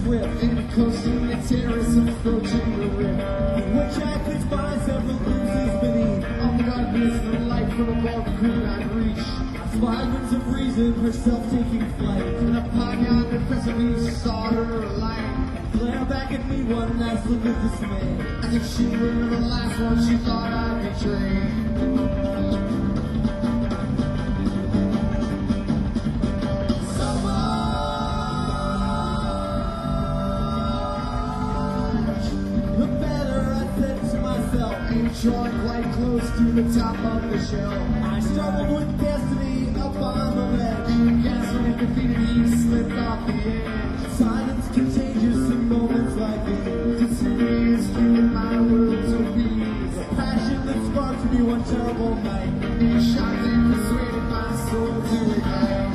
swift, and coasting the terrace approaching the rift, which I could find several oozes beneath. On the darkness, the light from above could not reach. Spirals of reason, herself taking flight, and upon yonder precipice saw her light glare back at me one last look of dismay, as if she were the last one she thought I betrayed. Drawing quite close to the top of the shell, I struggled with destiny up on the ledge. Gasoline defeated me, slipped off the edge. Silence contagious in moments like these. Destiny is strengthening my will to peace. A passion that sparked me one terrible night. Shocked and persuaded my soul to ignite.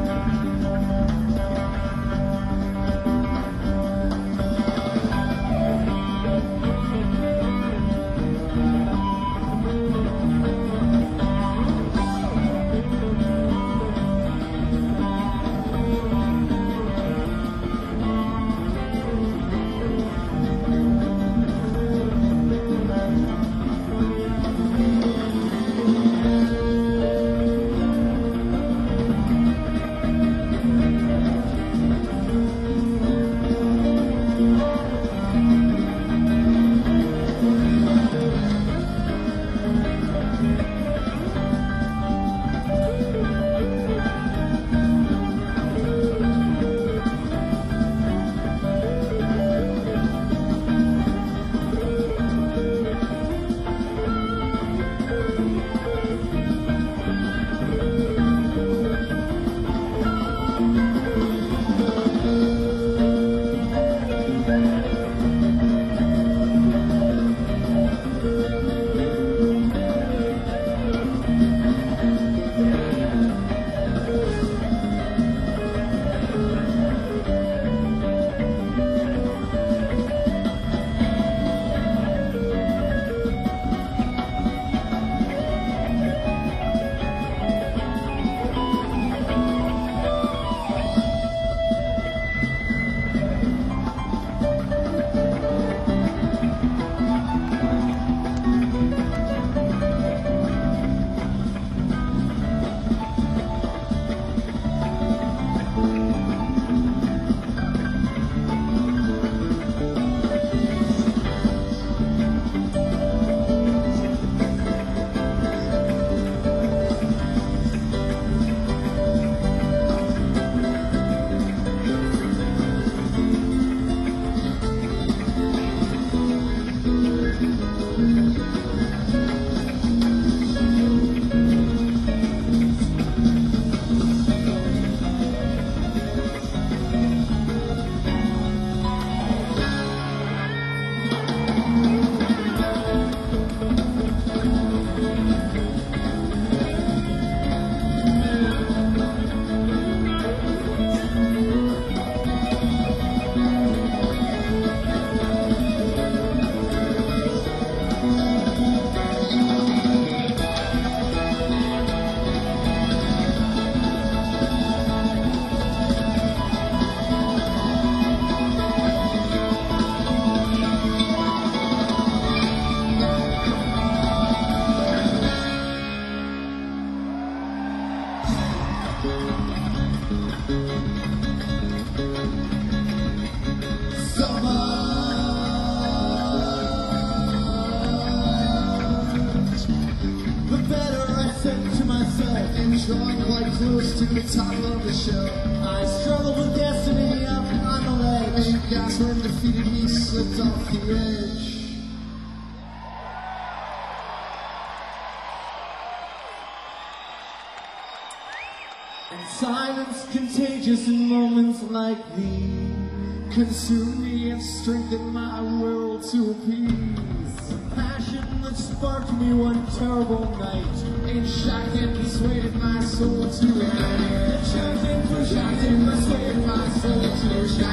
Drawing quite close to the top of the shelf, I struggled with destiny up on the ledge. and gasoline defeated me, slipped off the edge. And silence contagious in moments like these Consume me and strengthen my will to appease. a passion that sparked me one terrible night. And shocked and persuaded my soul to ignite. Shocked and Shocked and persuaded my soul to ignite.